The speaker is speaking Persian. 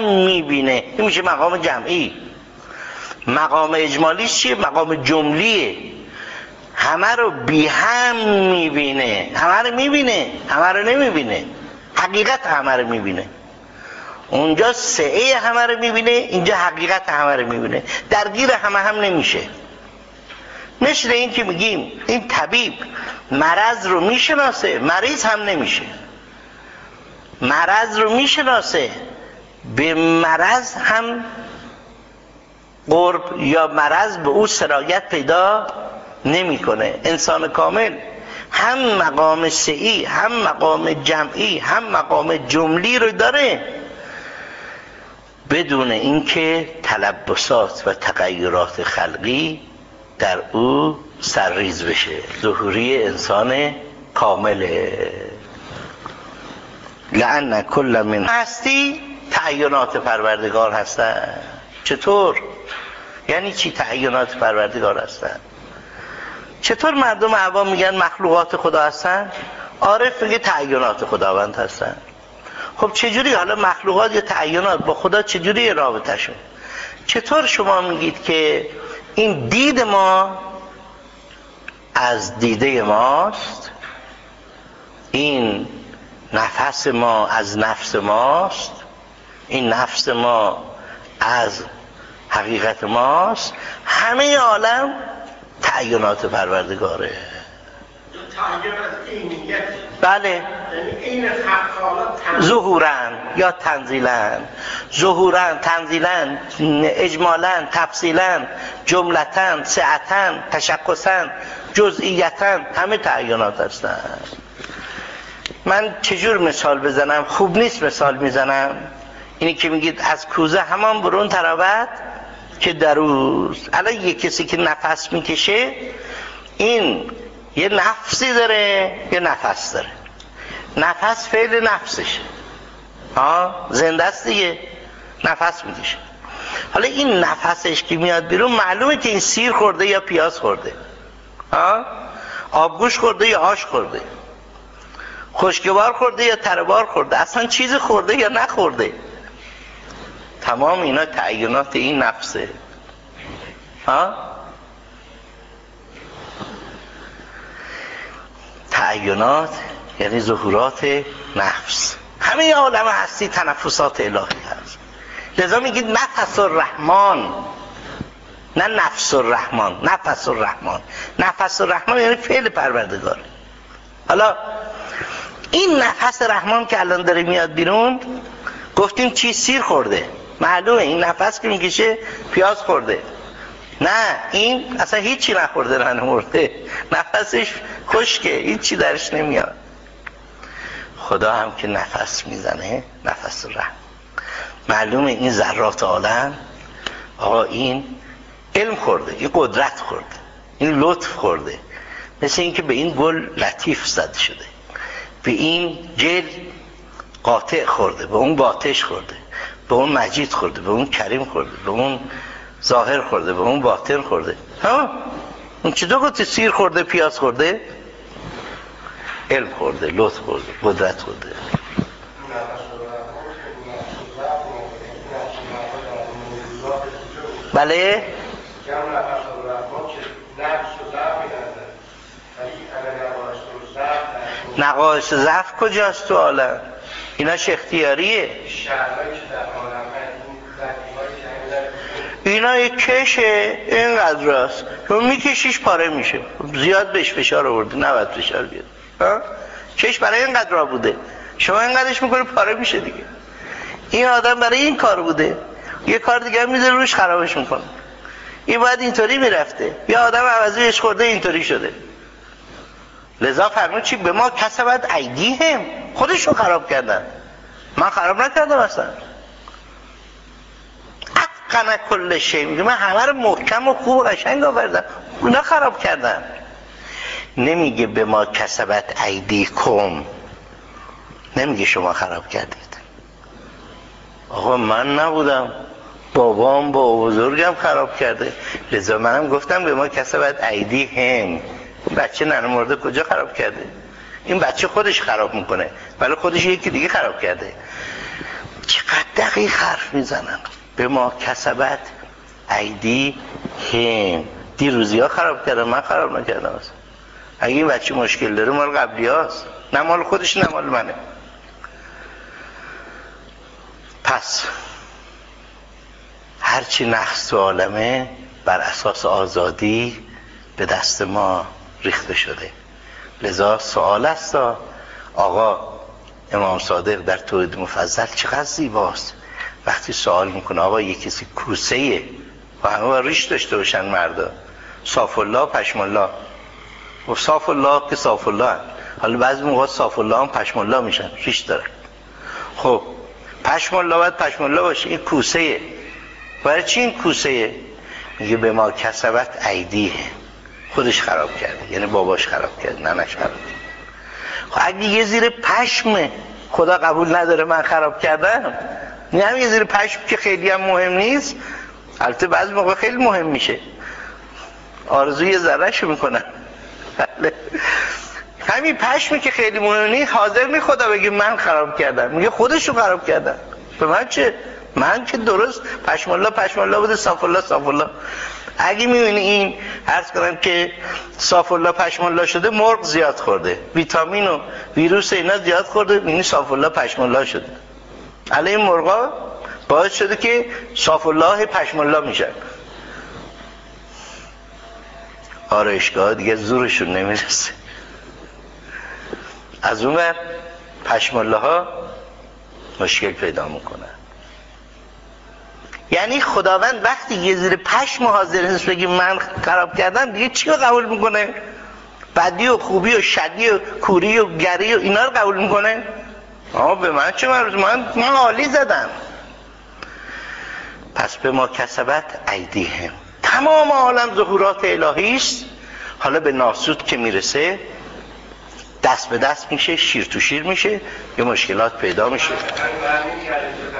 میبینه. این میشه مقام جمعی. مقام اجمالی چیه؟ مقام جملیه، همه رو بی هم میبینه، همه رو میبینه، همه رو نمیبینه، حقیقت همه رو میبینه. اونجا سعه همه رو میبینه، اینجا حقیقت همه رو میبینه، درگیر همه هم نمیشه. مثل این که میگیم این طبیب مرض رو میشناسه، مریض هم نمیشه. مرض رو میشناسه، به مرض هم قرب یا مرض به او سرایت پیدا نمیکنه. انسان کامل هم مقام سعی، هم مقام جمعی، هم مقام جملی رو داره، بدون اینکه تلبسات و تغییرات خلقی در او سرریز بشه. ظهوری انسان کامله. لأن کل من هستی تعینات پروردگار هستن. چطور؟ یعنی چی تعینات پروردگار هستن؟ چطور مردم عوام میگن مخلوقات خدا هستن؟ عارف میگه تعینات خداوند هستن. خب چجوری حالا مخلوقات یا تعینات با خدا چجوری رابطه شون؟ چطور شما میگید که این دید ما از دیده ماست، این نفس ما از نفس ماست، این نفس ما از حقیقت ماست، همه عالم تعینات پروردگاره. تعین از اینیت. بله. یعنی این حق حالا ظهورن یا تنزیلن، ظهورن، تنزیلن، اجمالن، تفصیلن، جملتن، سعتن، تشخصن، جزئیتن، همه تعینات هستن. من چجور مثال بزنم؟ خوب نیست مثال میزنم. اینی که میگید از کوزه همان برون تراود که دروز. الان یک کسی که نفس میکشه، این یه نفسی داره یه نفس داره. نفس فعل نفسشه، زنده است دیگه، نفس میکشه. حالا این نفسش که میاد بیرون معلومه که این سیر خورده یا پیاز خورده، آبگوش خورده یا آش خورده، خشکبار خورده یا تره‌بار خورده، اصلا چیز خورده یا نخورده. تمام اینا تعینات این نفسه. تعینات یعنی ظهورات نفس. همه عالم هستی تنفسات الهی هست. لذا میگید نفس الرحمن، نه نفس الرحمن، نفس الرحمن. نفس الرحمن یعنی فعل پروردگار. حالا این نفس رحمان که الان داره میاد بیرون، گفتیم چی؟ سیر خورده، معلومه این نفس که میکشه پیاز خورده. نه، این اصلا هیچی نخورده، نمورده، نفسش خشکه، هیچی درش نمیاد. خدا هم که نفس میزنه، نفس رحم، معلومه این ذرات عالم، آقا این علم خورده، این قدرت خورده، این لطف خورده. مثل این که به این گل لطیف زده شده، به این جل قاطع خورده، به اون باطش خورده، به اون مجید خورده، به اون کریم خورده، به اون ظاهر خورده، به اون باطن خورده. اون چی دو گفتی؟ سیر خورده، پیاز خورده، علم خورده، لطف خورده، قدرت خورده. بله؟ نقایص ضعف کجاست تو عالم؟ ایناش اختیاریه. اینا یک کشه اینقدر راست، تو میکشیش پاره میشه. زیاد بهش فشار آوردی، نباید فشار بیاد. کش برای اینقدر را بوده، شما اینقدرش میکنی پاره میشه دیگه. این آدم برای این کار بوده، یه کار دیگه میذاره روش خرابش میکنه. این باید اینطوری میرفته، یه آدم عوضیش خورده اینطوری شده. لذا فرمود چی؟ به ما کسبت ایدیهم، خودشون خراب کردن، من خراب نکردم اصلا. اتقن کل شیء، میگه من همه رو محکم و خوب و قشنگ آوردم، اونا خراب کردن. نمیگه به ما کسبت ایدیکم، نمیگه شما خراب کردید. آقا من نبودم، بابام با بزرگم خراب کرده، لذا منم گفتم به ما کسبت ایدیهم. بچه ننه مرده کجا خراب کرده؟ این بچه خودش خراب میکنه، ولی خودش یکی دیگه خراب کرده. چقدر دقیق حرف میزنن. به ما کسبت ایدی هم. دیروزی ها خراب کردن، من خراب نکردم. اگه این بچه مشکل داره مال قبلی هاست، نه مال خودش نه مال منه. پس هرچی نقص تو عالمه بر اساس آزادی به دست ما ریخته شده. لذا سوال است آقا امام صادق در توحید مفضل چقدر زیباست وقتی سوال میکنه آقا یه کسی کوسه‌ایه و همه ریش داشته باشن مردا، صاف الله پشم الله. و صاف الله که صاف الله هم. حالا بعضی موقع صاف الله هم پشم الله میشن، ریش دارن. خب پشم الله باید پشم الله باشه. این کوسه‌ایه. برای چی این کوسه‌ایه؟ میگه به ما کسبت ایدیه. خودش خراب کرده، یعنی باباش خراب کرده، ننش خراب کرده. خب اگه یه زیر پشم خدا قبول نداره من خراب کردم، نه هم یه زیر پشم که خیلی هم مهم نیست، البته بعضی موقع خیلی مهم میشه، آرزوی ذره‌شو میکنن. همین پشمی که خیلی مهم نیست حاضر نی خدا بگه من خراب کردم، میگه خودشو خراب کردم. به من چه؟ من که درست پشم الله بوده، صاف الله صاف الله. اگه میبینی این عرض کنم که صاف الله پشم الله شده، مرغ زیاد خورده، ویتامین و ویروس اینا زیاد خورده، میبینی صاف الله پشم الله شده. الان این مرغا باعث شده که صاف الله پشم الله میشن. آرایشگاه دیگه زورشون نمیرسه. از اون ور پشم الله ها مشکل پیدا میکنن. یعنی خداوند وقتی یه زیر پشم حاضر نیست بگی من خراب کردم، دیگه چی رو قبول میکنه؟ بدی و خوبی و شدی و کوری و گری و اینا رو قبول میکنه؟ به من چه مربوطه؟ من عالی زدم. پس به ما کسبت ایدیهم. تمام عالم ظهورات الهی است. حالا به ناسوت که میرسه دست به دست میشه، شیر تو شیر میشه، یه مشکلات پیدا میشه.